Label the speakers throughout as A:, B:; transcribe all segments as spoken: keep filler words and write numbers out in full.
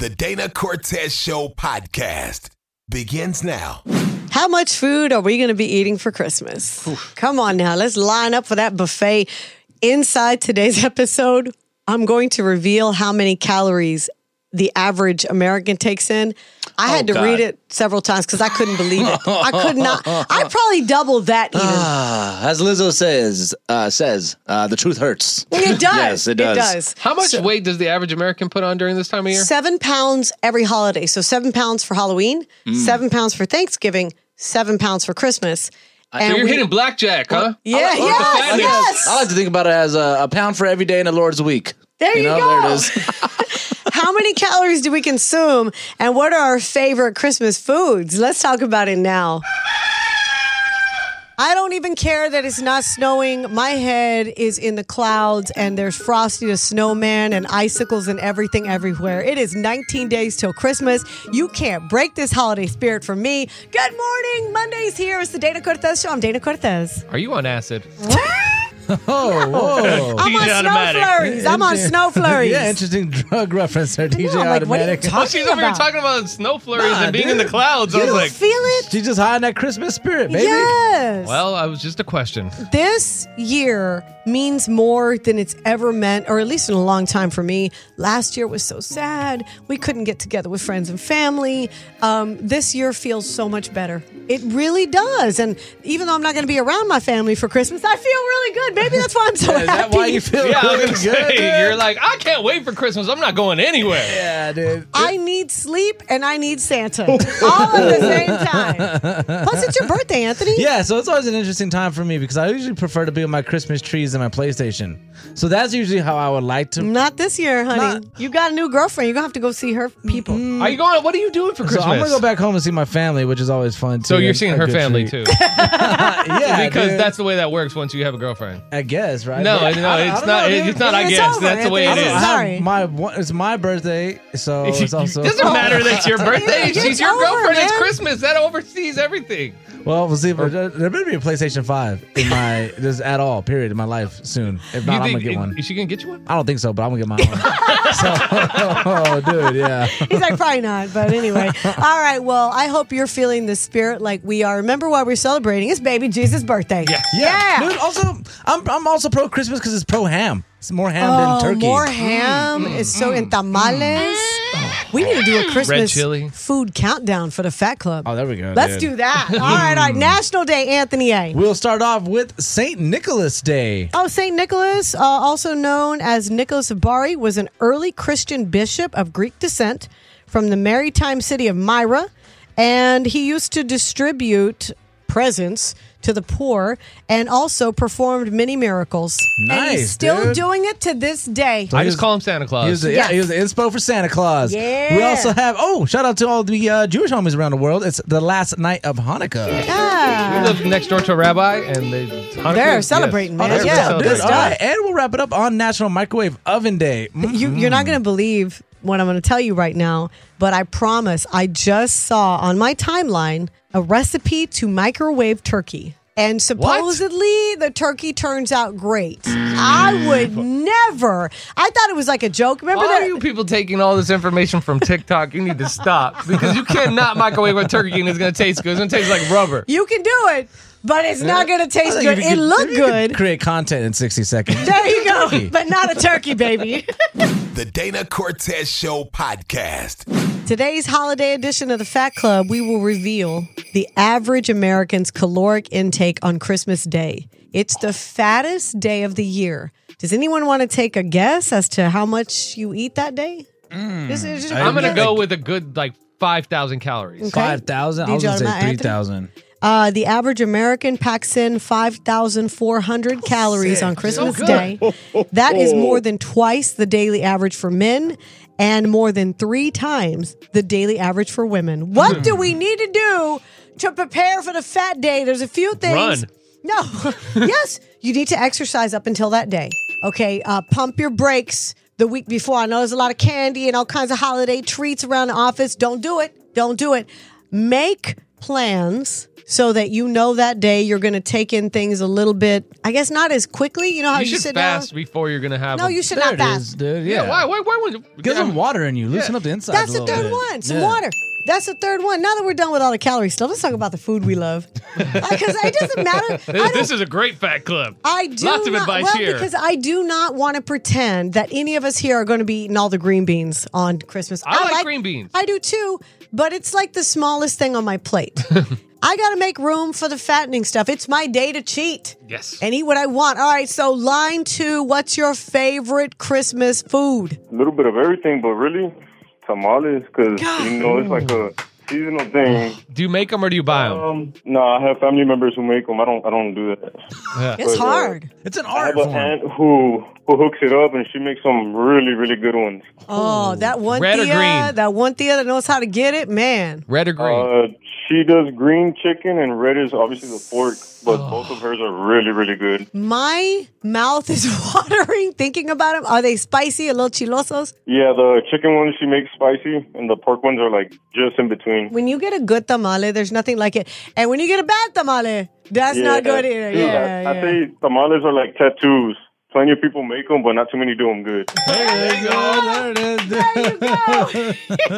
A: The Dana Cortez Show podcast begins now.
B: How much food are we going to be eating for Christmas? Oof. Come on now, let's line up for that buffet. Inside today's episode, I'm going to reveal how many calories the average American takes in. I had oh, to God. read it several times because I couldn't believe it. I could not. I probably doubled that even.
C: Ah, as Lizzo says, uh, says uh, the truth hurts.
B: It does.
C: Yes, it does.
B: It does.
D: How much so, weight does the average American put on during this time of year?
B: Seven pounds every holiday. So seven pounds for Halloween, mm. seven pounds for Thanksgiving, seven pounds for Christmas.
D: And so you're we, hitting blackjack, huh?
B: Yeah,
C: I like,
B: yes, yes.
C: I like to think about it as a, a pound for every day in the Lord's week.
B: There you,
C: you know,
B: go.
C: There it is.
B: How many calories do we consume, and what are our favorite Christmas foods? Let's talk about it now. I don't even care that it's not snowing. My head is in the clouds, and there's Frosty the Snowman and icicles and everything everywhere. It is nineteen days till Christmas. You can't break this holiday spirit from me. Good morning. Monday's here. It's the Dana Cortez Show. I'm Dana Cortez.
D: Are you on acid?
E: Oh, whoa.
B: I'm on snow flurries. I'm on snow flurries.
E: Yeah, interesting drug reference there, D J
B: know, like,
E: Automatic.
D: Well, she's over here talking about snow flurries nah, and being
E: dude.
D: in the clouds.
B: You
D: I was
B: don't
D: like,
B: feel it?
E: She's just high in that Christmas spirit, baby.
B: Yes.
D: Well, I was just a question.
B: This year means more than it's ever meant, or at least in a long time for me. Last year was so sad. We couldn't get together with friends and family. Um, this year feels so much better. It really does. And even though I'm not going to be around my family for Christmas, I feel really good. Maybe that's why I'm so
E: yeah,
B: happy.
E: Is that why you feel
D: yeah,
E: really
D: I was gonna
E: good?
D: Say, you're like, I can't wait for Christmas. I'm not going anywhere.
E: Yeah, dude.
B: I need sleep and I need Santa all at the same time. Plus, it's your birthday, Anthony.
E: Yeah, so it's always an interesting time for me because I usually prefer to be with my Christmas trees and my PlayStation. So that's usually how I would like to.
B: Not this year, honey. Not... You got a new girlfriend. You're going to have to go see her people.
D: Mm. Are you going? What are you doing for Christmas?
E: So I'm going to go back home and see my family, which is always fun, too.
D: So you're seeing her family,
E: treat.
D: too.
E: Yeah,
D: because
E: dude.
D: that's the way that works once you have a girlfriend.
E: I guess, right?
D: No,
E: but
D: no,
E: I,
D: it's
E: I
D: not.
E: know,
D: it's not. I
B: It's
D: guess
B: over,
D: that's the way it
B: Anthony.
D: is.
B: I'm sorry.
E: My it's my birthday, so it's also.
D: It doesn't matter that it's your birthday.
B: It's
D: She's your
B: over,
D: girlfriend.
B: man.
D: It's Christmas. That oversees everything.
E: Well, we'll see. If there better be a PlayStation five in my just at all. Period in my life soon. If not,
D: You
E: I'm
D: think-
E: gonna get one.
D: Is she gonna get you one?
E: I don't think so, but I'm gonna get my own. So, oh, dude, yeah.
B: He's like, probably not. But anyway. All right. Well, I hope you're feeling the spirit like we are. Remember why we're celebrating? It's baby Jesus' birthday.
D: Yeah.
B: Yeah.
E: Dude, also, I'm I'm also pro Christmas because it's pro ham. It's more ham
B: Oh,
E: than turkey.
B: more ham.
D: Mm.
B: It's so in tamales. We need to do a Christmas
D: chili.
B: food countdown for the Fat Club.
E: Oh, there we go.
B: Let's
E: dude.
B: do that. All right. All right. National Day, Anthony A.
E: We'll start off with Saint Nicholas Day.
B: Oh, Saint Nicholas, uh, also known as Nicholas of Bari, was an early Christian bishop of Greek descent from the maritime city of Myra, and he used to distribute presents to the poor and also performed many miracles.
E: Nice,
B: and he's still
E: dude.
B: doing it to this day.
D: I just call him Santa Claus.
E: He was the,
B: Yes.
E: Yeah, he was the inspo for Santa Claus.
B: Yeah.
E: We also have, oh, shout out to all the uh, Jewish homies around the world. It's the last night of Hanukkah.
D: We
B: Yeah.
D: live next door to a rabbi, and they Hanukkah-
B: They're celebrating,
D: yes.
B: man.
D: Oh, they're
B: Yeah,
D: celebrating.
B: good
E: All
B: stuff.
E: right, and we'll wrap it up on National Microwave Oven Day. Mm.
B: You, you're not going to believe what I'm going to tell you right now, but I promise I just saw on my timeline a recipe to microwave turkey. And supposedly the turkey turns out great. I would never. I thought it was like a joke. Remember
D: Why
B: that?
D: are you people taking all this information from TikTok? You need to stop because you cannot microwave a turkey and it's going to taste good. It's going to taste like rubber.
B: You can do it, but it's not going to taste
E: I think
B: good.
E: if you
B: It
E: could-
B: looked
E: if you could
B: good.
E: Create content in sixty seconds.
B: There you go.
E: Turkey.
B: But not a turkey, baby.
A: The Dana Cortez Show podcast.
B: Today's holiday edition of the Fat Club, we will reveal the average American's caloric intake on Christmas Day. It's the fattest day of the year. Does anyone want to take a guess as to how much you eat that day?
E: Mm.
B: This is just-
D: I'm going to go with a good like five thousand calories.
B: Okay.
E: five thousand? I was
B: D J
E: going to say
B: Automatic,
E: three thousand.
B: Uh, the average American packs in five thousand four hundred calories on Christmas
D: So
B: Day.
D: good.
B: That is more than twice the daily average for men and more than three times the daily average for women. What do we need to do to prepare for the fat day? There's a few things.
D: Run.
B: No. Yes, you need to exercise up until that day. Okay, uh, pump your brakes the week before. I know there's a lot of candy and all kinds of holiday treats around the office. Don't do it. Don't do it. Make plans so that you know that day you're going to take in things a little bit, I guess not as quickly. You know how
D: You
B: you,
D: should
B: sit
D: fast
B: down?
D: before you're gonna have.
B: No,
D: them.
B: you should
E: There
B: not
E: it
B: fast.
E: is, dude.
D: Yeah.
E: Yeah.
D: Why? Why? Why would you?
E: Get some water in you. Loosen up the inside.
B: That's
E: a
B: the
E: little
B: third
E: bit.
B: one. Some
E: Yeah.
B: water. That's the third one. Now that we're done with all the calorie stuff, let's talk about the food we love. Because it doesn't matter. I don't-
D: This is a great fat club.
B: I do
D: Lots of
B: not,
D: advice
B: well,
D: here.
B: because I do not want to pretend that any of us here are going to be eating all the green beans on Christmas.
D: I like green beans.
B: I do too, but it's like the smallest thing on my plate. I got to make room for the fattening stuff. It's my day to cheat
D: Yes.
B: and eat what I want. All right, so line two, what's your favorite Christmas food?
F: A little bit of everything, but really, tamales, because, you know, it's like a seasonal thing.
D: Do you make them or do you buy them?
F: Um, no, I have family members who make them. I don't I don't do that.
B: It's
F: But, uh,
B: hard.
E: It's an
F: I
E: art
F: have an
E: form.
F: aunt who, who hooks it up, and she makes some really, really good ones.
B: Oh, that one
D: Red or
B: Thea,
D: green?
B: that one Thea that knows how to get it, man.
D: Red or green?
F: Uh, she does green chicken, and red is obviously the pork, but both of hers are really, really good.
B: My mouth is watering thinking about them. Are they spicy, a little chilosos?
F: Yeah, the chicken ones she makes spicy, and the pork ones are like just in between.
B: When you get a good tamale, there's nothing like it. And when you get a bad tamale, that's not good either.
F: dude,
B: Yeah,
F: I, I
B: yeah.
F: say tamales are like tattoos. Plenty of people make them, but not too many do them good.
E: There you go. There it is.
B: There you go.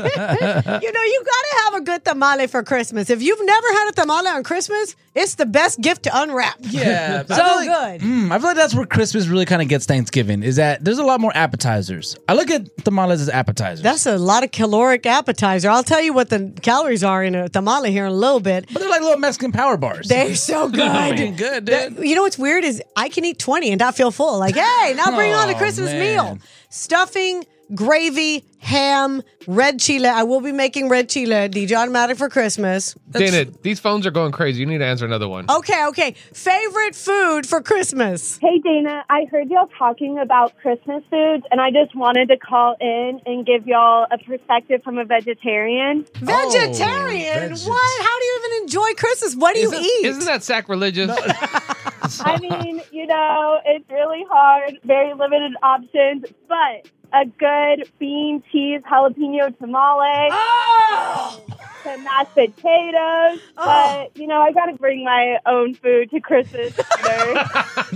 B: You know, you got to have a good tamale for Christmas. If you've never had a tamale on Christmas, it's the best gift to unwrap.
E: Yeah.
B: So
E: I feel
B: good.
E: like- Mm, I feel like that's where Christmas really kind of gets Thanksgiving, is that there's a lot more appetizers. I look at tamales as appetizers.
B: That's a lot of caloric appetizer. I'll tell you what the calories are in a tamale here in a little bit.
E: but they're like little Mexican power bars.
B: They're so good.
E: Fucking good, dude.
B: That- you know what's weird is I can eat twenty and not feel full. Like, hey, now bring on the
E: Oh,
B: Christmas
E: man.
B: meal. Stuffing, gravy, ham, red chile. I will be making red chile, D J Automatic for Christmas.
D: Dana, these phones are going crazy. You need to answer another one.
B: Okay, okay. Favorite food for Christmas?
G: Hey, Dana, I heard y'all talking about Christmas foods, and I just wanted to call in and give y'all a perspective from a vegetarian.
B: Vegetarian?
E: veget-
B: What? How do you even enjoy Christmas? What do you
D: Isn't,
B: eat?
D: isn't that sacrilegious?
G: I mean, you know, it's really hard, very limited options, but a good bean, cheese, jalapeno tamale, some mashed potatoes. But, you know, I got to bring my own food to Christmas dinner.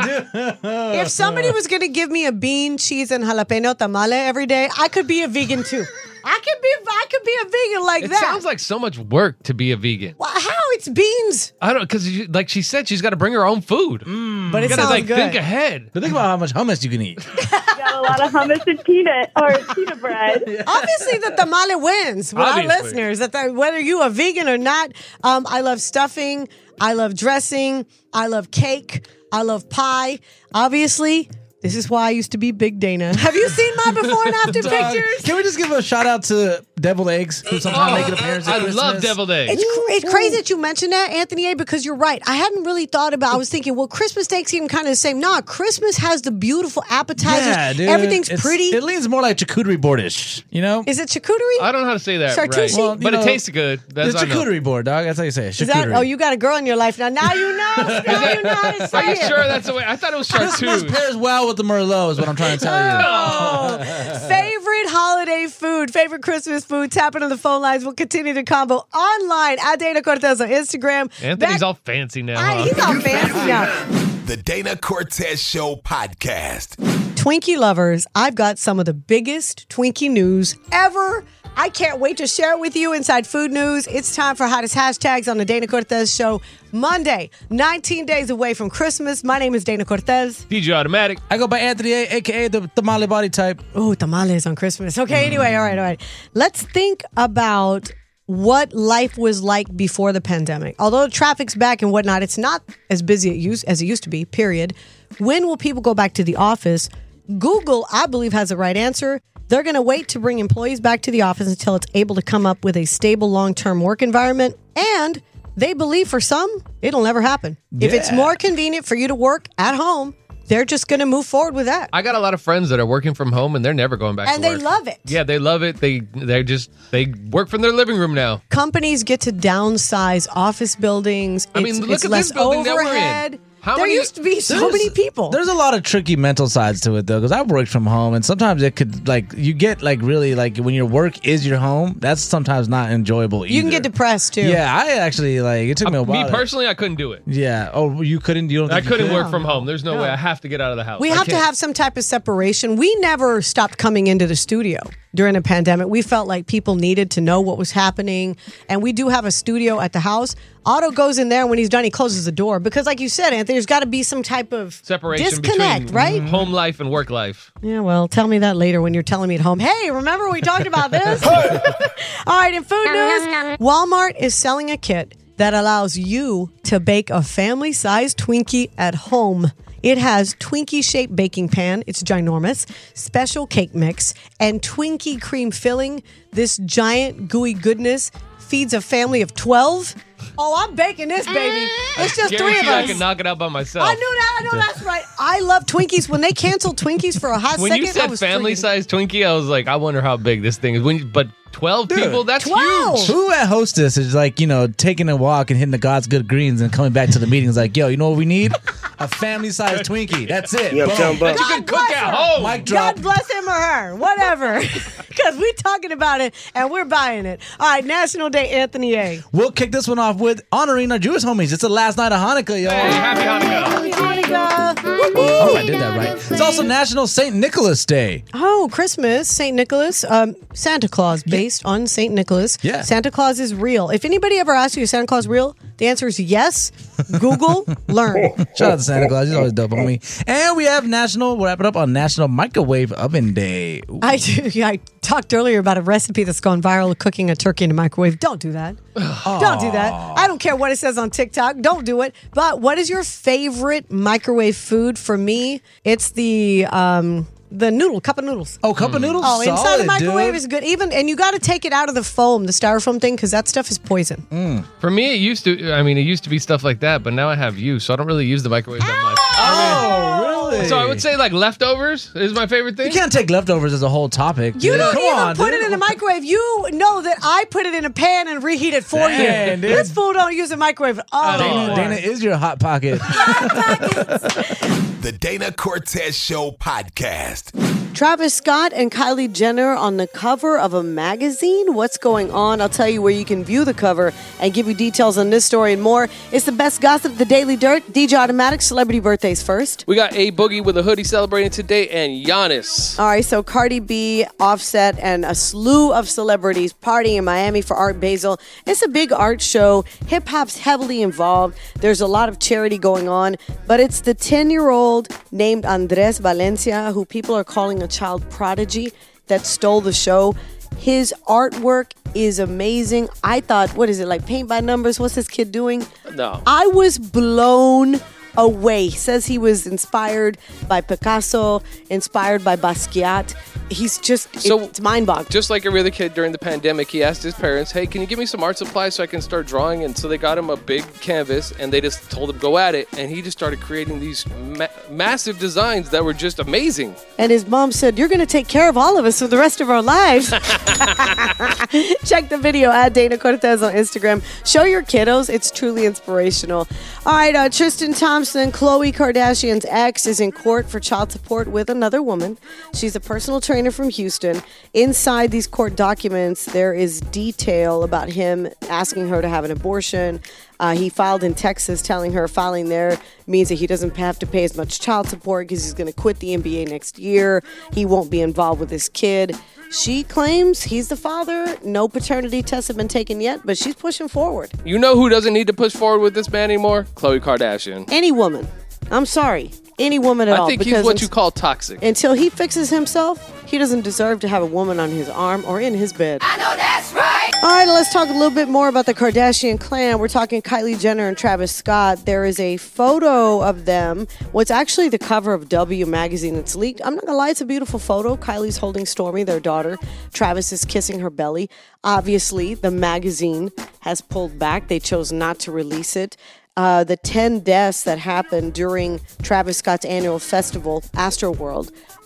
B: If somebody was going to give me a bean, cheese, and jalapeno tamale every day, I could be a vegan too. I could be, I could be a vegan like
D: It
B: that.
D: sounds like so much work to be a vegan.
B: Well, how? It's beans,
D: I don't because like she said, she's got to bring her own food.
B: but it
D: You gotta
B: sounds
D: like
B: good.
D: think ahead.
E: But think about how much hummus you can eat.
G: Got a lot of hummus and peanut, or pita bread.
B: Obviously, the tamale wins with our
D: Obviously.
B: listeners. That the, whether you are vegan or not, um, I love stuffing. I love dressing. I love cake. I love pie. Obviously, this is why I used to be Big Dana. Have you seen my before and after
E: Dog,
B: pictures?
E: Can we just give a shout out to deviled eggs who sometimes make an appearance at
D: I
E: Christmas?
D: love deviled eggs.
B: It's, cr- it's crazy that you mentioned that, Anthony A, because you're right. I hadn't really thought about. I was thinking, well, Christmas, Thanksgiving, kind of the same. Nah, Christmas has the beautiful appetizers.
E: Yeah, dude.
B: Everything's
E: It's-
B: pretty.
E: It leans more like charcuterie boardish, you know?
B: Is it charcuterie?
D: I don't know how to say that
B: Charcuterie?
D: right,
B: Well,
E: you
D: but
E: know,
D: it tastes good. That's
E: It's
D: I know.
E: charcuterie board, dog. That's how you say it.
B: Is that?
E: Charcuterie.
B: Oh, you got a girl in your life now. Now you know. Now you know how to say
D: Are you
B: it.
D: sure that's the way? I thought it was
E: Christmas
D: chartreuse.
E: pairs well with the Merlot is what I'm trying to tell you.
B: Oh. Favorite holiday food, favorite Christmas food. Tap into the phone lines. We'll continue the combo online at Dana Cortez on Instagram.
D: Anthony's
B: Back-
D: all fancy now.
B: I-
D: huh?
B: he's all fancy now.
A: The Dana Cortez Show podcast.
B: Twinkie lovers, I've got some of the biggest Twinkie news ever. I can't wait to share it with you inside Food News. It's time for hottest hashtags on the Dana Cortez Show. Monday, nineteen days away from Christmas. My name is Dana Cortez.
D: D J Automatic.
E: I go by Anthony A, a k a the tamale body type.
B: Oh, tamales on Christmas. Okay, anyway, all right, all right. Let's think about what life was like before the pandemic. Although the traffic's back and whatnot, it's not as busy it used, as it used to be, period. When will people go back to the office? Google, I believe, has the right answer. They're going to wait to bring employees back to the office until it's able to come up with a stable long-term work environment. And they believe for some, it'll never happen. If it's
E: Yeah.
B: more convenient for you to work at home, they're just going to move forward with that.
D: I got a lot of friends that are working from home and they're never going back
B: And
D: to
B: they
D: work.
B: love it.
D: Yeah, they love it. They they just they work from their living room now.
B: Companies get to downsize office buildings.
D: I mean,
B: It's-
D: look
B: it's
D: at
B: less
D: this building that we're
B: overhead.
D: in. How
B: there
D: many-
B: used to be so
E: There's-
B: many people.
E: There's a lot of tricky mental sides to it though, because I've worked from home, and sometimes it could like you get like really like when your work is your home. That's sometimes not enjoyable either.
B: You can get depressed too.
E: Yeah, I actually like it took me a while.
D: Me personally, I couldn't do it.
E: Yeah. Oh, you couldn't. You don't.
D: I
E: Think you
D: couldn't
E: could?
D: work from home. There's no, way. I have to get out of the house.
B: We
D: I
B: have to
D: can't.
B: have some type of separation. We never stopped coming into the studio during the pandemic. We felt like people needed to know what was happening. And we do have a studio at the house. Otto goes in there, and when he's done, he closes the door. Because like you said, Anthony, there's got to be some type of
D: separation
B: disconnect,
D: between
B: right?
D: home life and work life.
B: Yeah, well, tell me that later when you're telling me at home, hey, remember we talked about this? All right, in food news, Walmart is selling a kit that allows you to bake a family-sized Twinkie at home. It has Twinkie-shaped baking pan. It's ginormous. Special cake mix and Twinkie cream filling. This giant gooey goodness feeds a family of twelve. Oh, I'm baking this, baby. It's just three
D: Guarantee
B: of
D: I
B: us.
D: can knock it out by myself.
B: I knew that. I know that's right. I love Twinkies. When they canceled Twinkies for a hot
D: When
B: second,
D: you
B: I
D: said
B: was
D: family
B: freaking-
D: size Twinkie, I was like, I wonder how big this thing is. When you, but twelve people, that's
B: twelve.
D: huge.
E: Who at Hostess is like, you know, taking a walk and hitting the God's good greens and coming back to the meetings like, yo, you know what we need? A family-sized Twinkie. That's it.
F: Yeah,
E: Boom.
F: jump up.
D: That you can cook
B: bless
D: at
B: her.
D: home.
E: Mic drop.
B: God bless him or her, whatever. Because we're talking about it and we're buying it. All right, National Day, Anthony A.
E: We'll kick this one off with honoring our Jewish homies. It's the last night of Hanukkah, y'all.
D: Hey, happy Hanukkah.
B: Happy Hanukkah. Woo-hoo.
E: Oh, I did that right. It's also National Saint Nicholas Day.
B: Oh, Christmas, Saint Nicholas, um, Santa Claus, based on Saint Nicholas.
E: Yeah.
B: Santa Claus is real. If anybody ever asks you, is Santa Claus real? The answer is yes. Google, learn.
E: Shout out to Santa Claus. He's always dope on me. And we have National, we'll wrap it up on National Microwave Oven Day. Ooh.
B: I, yeah, I talked earlier about a recipe that's gone viral of cooking a turkey in a microwave. Don't do that. Don't do that. I don't care what it says on TikTok. Don't do it. But what is your favorite microwave food? For me, it's the um, the noodle, cup of noodles.
E: Oh, cup of noodles?
B: Oh, inside
E: Solid,
B: the microwave
E: dude.
B: is good. Even and you got to take it out of the foam, the styrofoam thing, because that stuff is poison.
D: For me, it used to. I mean, it used to be stuff like that, but now I have you, so I don't really use the microwave that much.
E: Oh, really?
D: So I would say like leftovers is my favorite thing.
E: You can't take leftovers as a whole topic.
B: You
E: dude.
B: don't
E: Come
B: even
E: on,
B: put
E: dude.
B: it in the microwave. You know that I put it in a pan and reheat it for
E: Dang,
B: you.
E: dude.
B: This fool don't use a microwave at all
D: Dana-
B: anymore.
E: Dana is your hot pocket.
A: The Dana Cortez Show podcast.
B: Travis Scott and Kylie Jenner on the cover of a magazine. What's going on? I'll tell you where you can view the cover and give you details on this story and more. It's the best gossip, the Daily Dirt. D J Automatic, celebrity birthdays first.
H: We got A Boogie with a hoodie celebrating today, and Giannis.
B: All right, so Cardi B, Offset, and a slew of celebrities partying in Miami for Art Basel. It's a big art show. Hip hop's heavily involved. There's a lot of charity going on, but it's the ten-year-old named Andres Valencia, who people are calling a child prodigy, that stole the show. His artwork is amazing. I thought, what is it, like paint by numbers? What's this kid doing?
H: No.
B: I was blown away. He says he was inspired by Picasso, inspired by Basquiat. He's just,
H: So-
B: it's mind-boggling.
H: Just like every other kid during the pandemic, he asked his parents, hey, can you give me some art supplies so I can start drawing? And so they got him a big canvas, and they just told him, go at it. And he just started creating these ma- massive designs that were just amazing.
B: And his mom said, you're going to take care of all of us for the rest of our lives. Check the video at Dana Cortez on Instagram. Show your kiddos. It's truly inspirational. All right, uh, Tristan Thompson, Khloe Kardashian's ex, is in court for child support with another woman. She's a personal trainer from Houston. Inside these court documents, there is detail about him asking her to have an abortion. Uh, he filed in Texas, telling her filing there means that he doesn't have to pay as much child support because he's going to quit the N B A next year. He won't be involved with his kid. She claims he's the father. No paternity tests have been taken yet, but she's pushing forward.
H: You know who doesn't need to push forward with this man anymore? Khloe Kardashian.
B: Any woman. I'm sorry. Any woman at
H: I
B: all.
H: think he's
B: because
H: what
B: unt-
H: you call toxic.
B: Until he fixes himself, he doesn't deserve to have a woman on his arm or in his bed. I know that's right. All right, let's talk a little bit more about the Kardashian clan. We're talking Kylie Jenner and Travis Scott. There is a photo of them. What's actually the cover of W magazine. It's leaked. I'm not gonna lie, it's a beautiful photo. Kylie's holding Stormi, their daughter. Travis is kissing her belly. Obviously, the magazine has pulled back. They chose not to release it. Uh, the ten deaths that happened during Travis Scott's annual festival, Astroworld,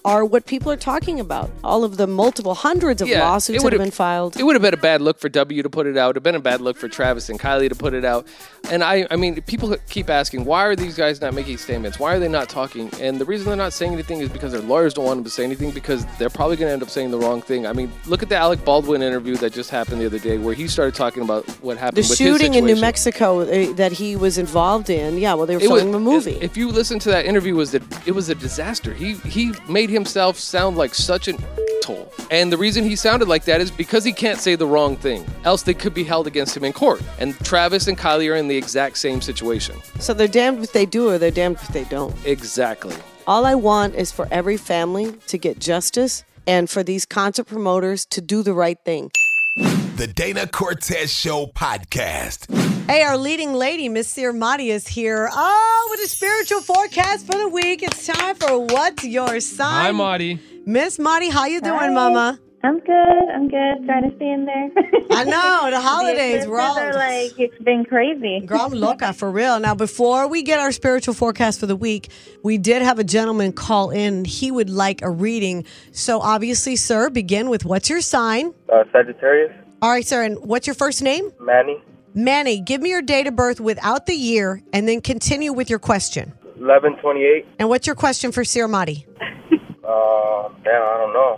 B: are what people are talking about. All of the multiple hundreds of
H: Yeah,
B: lawsuits
H: it
B: that
H: would've-
B: have been filed.
H: It would have been a bad look for W to put it out. It would have been a bad look for Travis and Kylie to put it out. And I, I mean, people keep asking, why are these guys not making statements? Why are they not talking? And the reason they're not saying anything is because their lawyers don't want them to say anything because they're probably going to end up saying the wrong thing. I mean, look at the Alec Baldwin interview that just happened the other day where he started talking about what happened
B: The
H: with his
B: shooting in New
H: situation.
B: Mexico uh, that he was involved in. Yeah, well, they were
H: It was-
B: filming a movie.
H: If you listen to that interview, was that it was a disaster. He he made himself sound like such an asshole, and the reason he sounded like that is because he can't say the wrong thing. Else they could be held against him in court. And Travis and Kylie are in the exact same situation.
B: So they're damned if they do or they're damned if they don't.
H: Exactly.
B: All I want is for every family to get justice and for these concert promoters to do the right thing.
A: The Dana Cortez Show podcast.
B: Hey, our leading lady, Miss Sir Madi, is here. Oh, with a spiritual forecast for the week. It's time for What's Your Sign?
D: Hi, Marty.
B: Miss Marty, how you doing,
G: Hi.
B: Mama?
G: I'm good. I'm good. Trying to stay in there.
B: I know, the holidays,
G: The
B: we're all...
G: expenses are like, it's been crazy.
B: Girl, I'm loca, for real. Now, before we get our spiritual forecast for the week, we did have a gentleman call in. He would like a reading. So obviously, sir, begin with what's your sign?
F: Uh, Sagittarius,
B: All right, sir, and what's your first name?
F: Manny,
B: Manny, give me your date of birth without the year, and then continue with your question.
F: eleven twenty-eight.
B: And what's your question for Sir Madi?
F: Uh, damn, I don't know.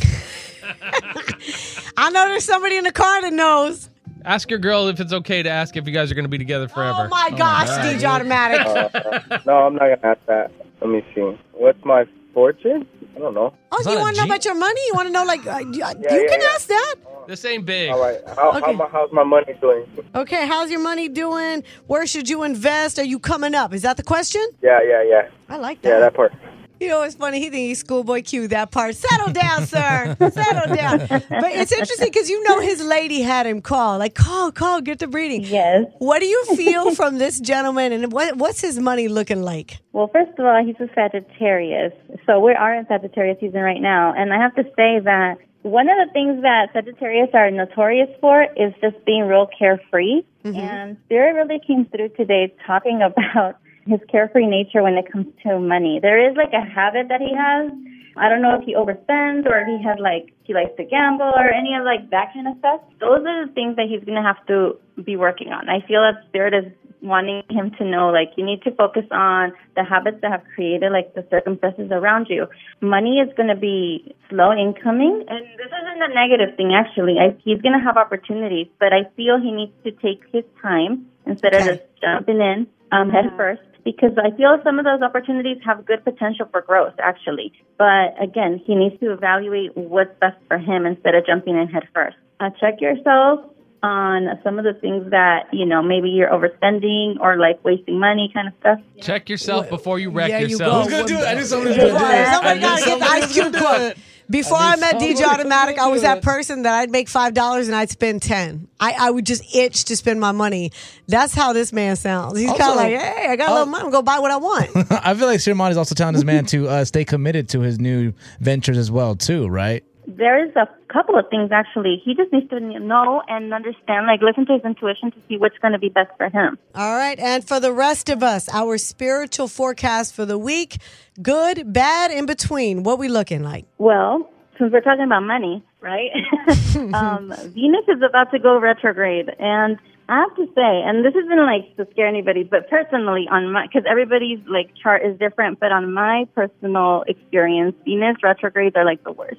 B: I know there's somebody in the car that knows.
D: Ask your girl if it's okay to ask if you guys are going to be together forever.
B: Oh my gosh, D J Automatic.
F: Uh, no, I'm not gonna ask that. Let me see. What's my fortune? I don't know.
B: Oh,
E: It's
B: you
E: not a
B: want to know
E: Jeep.
B: about your money? You want to know, like, uh, you, you
F: yeah,
B: can
F: yeah.
B: ask that.
D: This ain't big.
F: All right. How,
B: Okay.
F: how my, how's my money doing?
B: Okay, how's your money doing? Where should you invest? Are you coming up? Is that the question?
F: Yeah, yeah, yeah.
B: I like that.
F: Yeah, that part.
B: You know, it's funny. He thinks he's schoolboy Q, that part. Settle down, sir. Settle down. But it's interesting because you know his lady had him call. Like, call, call, get the reading.
G: Yes.
B: What do you feel from this gentleman, and what what's his money looking like?
G: Well, first of all, he's a Sagittarius. So we are in Sagittarius season right now. And I have to say that one of the things that Sagittarius are notorious for is just being real carefree.
B: Mm-hmm.
G: And Spirit really came through today talking about his carefree nature when it comes to money. There is like a habit that he has. I don't know if he overspends or if he has like, he likes to gamble or any of like that kind of stuff. Those are the things that he's going to have to be working on. I feel that Spirit is wanting him to know, like, you need to focus on the habits that have created like the circumstances around you. Money is going to be slow incoming, and this isn't a negative thing actually. I, he's going to have opportunities, but I feel he needs to take his time instead
B: Okay.
G: of just jumping in um, head first. Because I feel some of those opportunities have good potential for growth, actually. But again, he needs to evaluate what's best for him instead of jumping in head first. Uh, check yourself on some of the things that, you know, maybe you're overspending or like wasting money kind of stuff.
D: Check yourself before you wreck
B: Yeah, you
D: yourself.
B: go.
E: Who's gonna do it? I knew somebody's gonna do it. I
B: Somebody
E: knew
B: gotta get the
E: somebody
B: Ice
E: was
B: Cube
E: gonna do
B: quote.
E: it.
B: Before
E: I
B: I,
E: knew
B: met D J
E: somebody was
B: Automatic, I
E: gonna
B: was
E: do
B: that
E: it.
B: person that I'd make five dollars and I'd spend ten. I, I would just itch to spend my money. That's how this man sounds. He's kind of
E: Also-
B: like, hey, I got a little money, I'm gonna go buy what I want.
E: I feel like Sir Monty's also telling this man to uh, stay committed to his new ventures as well, too, right?
G: There is a couple of things, actually. He just needs to know and understand, like listen to his intuition to see what's going to be best for him.
B: All right, and for the rest of us, our spiritual forecast for the week: good, bad, in between. What we looking like?
G: Well, since we're talking about money, right? um, Venus is about to go retrograde, and I have to say, and this isn't like to scare anybody, but personally, on my, because everybody's like chart is different, but on my personal experience, Venus retrogrades are like the worst.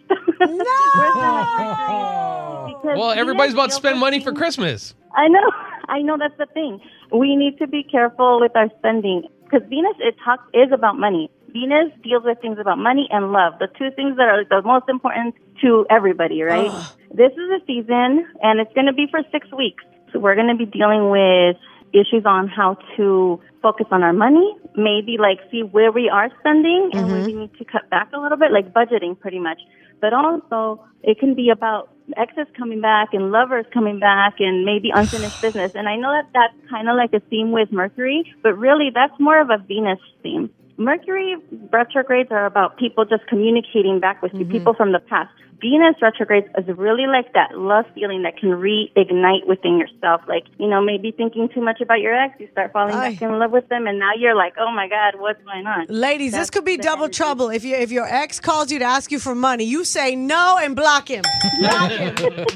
B: No.
G: Because
D: Well, everybody's
G: Venus
D: about to
G: deals
D: spend
G: with
D: money for
G: things-
D: Christmas.
G: I know, I know that's the thing. We need to be careful with our spending because Venus it talks is about money. Venus deals with things about money and love, the two things that are the most important to everybody, right? This is a season, and it's going to be for six weeks. So we're going to be dealing with issues on how to focus on our money, maybe like see where we are spending and where we need to cut back a little bit, like budgeting pretty much. But also, it can be about exes coming back and lovers coming back and maybe unfinished business. And I know that that's kind of like a theme with Mercury, but really that's more of a Venus theme. Mercury retrogrades are about people just communicating back with you, people from the past. Venus retrogrades is really like that love feeling that can reignite within yourself. Like, you know, maybe thinking too much about your ex, you start falling
B: Aye.
G: back in love with them, and now you're like, oh my God, what's going on?
B: Ladies,
G: That's
B: this could be
G: the
B: double
G: energy.
B: trouble. If you if your ex calls you to ask you for money, you say no and block him. Block him.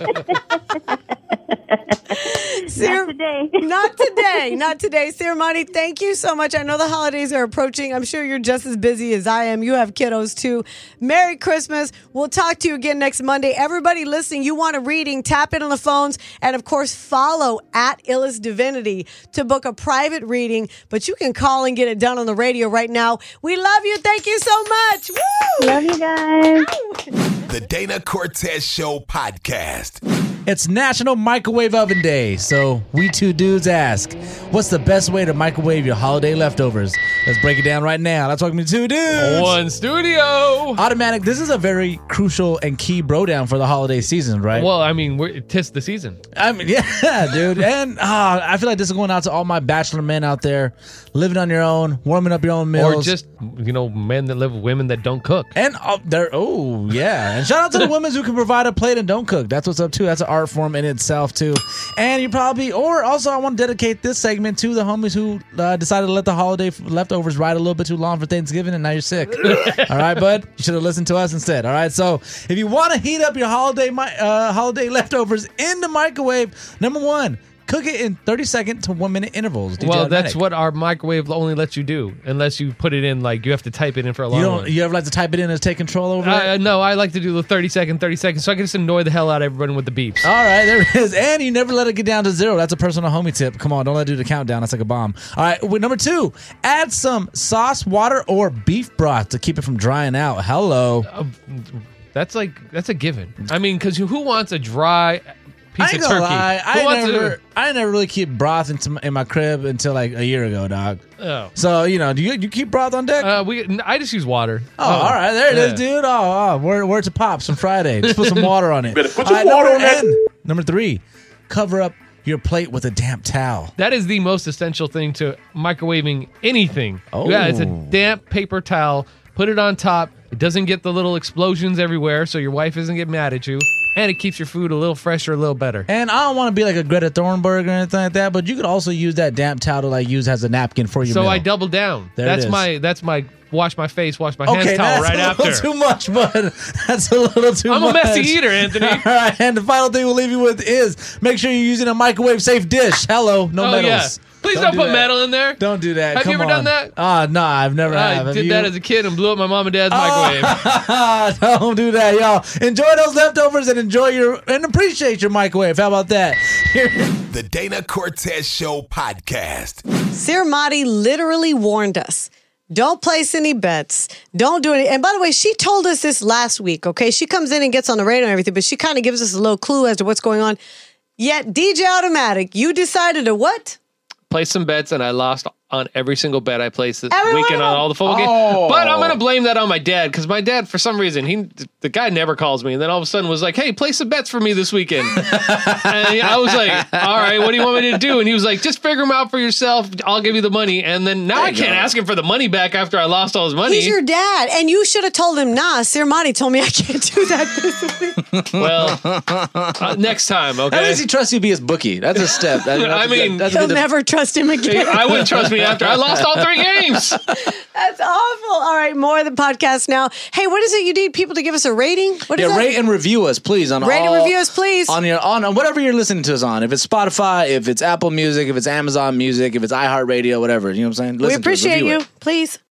B: Sir,
G: Not today.
B: not today. Not today. Sirmani, thank you so much. I know the holidays are approaching. I'm sure you're just as busy as I am. You have kiddos too. Merry Christmas. We'll talk to you again next Monday. Everybody listening, you want a reading, tap in on the phones, and of course, follow at Illis Divinity to book a private reading. But you can call and get it done on the radio right now. We love you. Thank you so much. Woo!
G: Love you guys.
A: The Dana Cortez Show podcast.
E: It's National Microwave Oven Day, so we two dudes ask, what's the best way to microwave your holiday leftovers? Let's break it down right now. Let's welcome to two dudes.
D: One studio.
E: Automatic, this is a very crucial and key bro down for the holiday season, right?
D: Well, I mean, we're, tis the season.
E: I mean, yeah, dude. And uh, I feel like this is going out to all my bachelor men out there, living on your own, warming up your own meals.
D: Or just, you know, men that live with women that don't cook.
E: And uh, they're, oh, yeah. And shout out to the women who can provide a plate and don't cook. That's what's up, too. That's an art form in itself, too. And you probably, or also I want to dedicate this segment to the homies who uh, decided to let the holiday leftovers ride a little bit too long for Thanksgiving, and now you're sick. All right, bud? You should have listened to us instead. All right? So if you want to heat up your holiday mi- uh, holiday leftovers in the microwave, number one, cook it in thirty second to one minute intervals. D J
D: Well,
E: Automatic.
D: that's what our microwave only lets you do, unless you put it in, like, you have to type it in for a long
E: You don't.
D: one.
E: You ever like to type it in and take control over it?
D: Uh, no, I like to do the thirty second, thirty seconds, so I can just annoy the hell out of everybody with the beeps.
E: All right, there it is. And you never let it get down to zero. That's a personal homie tip. Come on, don't let it do the countdown. That's like a bomb. All right, well, number two, add some sauce, water, or beef broth to keep it from drying out. Hello.
D: That's like, that's a given. I mean, because who wants a dry piece
E: I ain't
D: of
E: gonna
D: turkey?
E: lie.
D: Who
E: I
D: wants
E: never,
D: to-
E: I never really keep broth into my, in my crib until like a year ago, dog.
D: Oh.
E: So, you know, do you, you keep broth on deck?
D: Uh, we, I just use water.
E: Oh, all right. There it is,
D: Yeah.
E: dude. Oh, oh word, word to Pops from Friday. Just put some water on it.
F: Better put
E: All
F: some
E: right,
F: water
E: number,
F: on that.
E: and number three, cover up your plate with a damp towel.
D: That is the most essential thing to microwaving anything.
E: Oh.
D: Yeah, it's a damp paper towel. Put it on top. It doesn't get the little explosions everywhere, so your wife isn't getting mad at you. And it keeps your food a little fresher, a little better.
E: And I don't want to be like a Greta Thunberg or anything like that, but you could also use that damp towel to like use as a napkin for your
D: So
E: meal.
D: I double down.
E: There it
D: that's
E: is.
D: my that's my wash my face, wash my hands
E: okay,
D: towel
E: that's
D: right
E: a
D: after.
E: little too much, bud. That's a little too
D: I'm
E: much.
D: a messy eater, Anthony.
E: All right, and the final thing we'll leave you with is make sure you're using a microwave safe dish. Hello, no
D: oh
E: metals.
D: yeah. Please don't,
E: do
D: put
E: that.
D: metal in there.
E: Don't do that.
D: Have
E: Come
D: you ever
E: on.
D: done that?
E: Ah, no, I've never
D: I
E: have. Have
D: did
E: you?
D: that as a kid and blew up my mom and dad's
E: Oh.
D: microwave.
E: Don't do that, y'all. Enjoy those leftovers and enjoy your and appreciate your microwave. How about that? Here.
A: The Dana Cortez Show podcast.
B: Sirmati literally warned us. Don't place any bets. Don't do any. And by the way, she told us this last week, okay? She comes in and gets on the radio and everything, but she kind of gives us a little clue as to what's going on. Yet, D J Automatic, you decided to what?
H: Placed some bets and I lost on every single bet I placed this
B: Every one
H: weekend
B: of
H: on
B: them?
H: all the football
E: Oh.
H: games. But I'm going to blame that on my dad because my dad, for some reason, he the guy never calls me. And then all of a sudden was like, hey, place some bets for me this weekend. And I was like, all right, what do you want me to do? And he was like, just figure them out for yourself. I'll give you the money. And then now I can't ask him for the money back after I lost all his money.
B: He's your dad. And you should have told him, nah, Sirmati told me I can't do that this week.
H: Well, uh, next time,
C: At
H: okay?
C: least he trusts you to be his bookie. That's a step. That, that's
H: I
C: a-
H: mean-
C: that's a
B: He'll
C: good-
B: never trust him again.
H: I wouldn't trust me after I lost all three games.
B: That's awful. All right, more of the podcast now. Hey, what is it you need people to give us a rating? What is
C: Yeah,
B: that?
C: rate and review us, please. On
B: Rate and
C: all,
B: review us, please.
C: on your on, on whatever you're listening to us on. If it's Spotify, if it's Apple Music, if it's Amazon Music, if it's iHeartRadio, whatever. You know what I'm saying?
B: we
C: Listen to us,
B: appreciate
C: review
B: you.
C: it.
B: Please.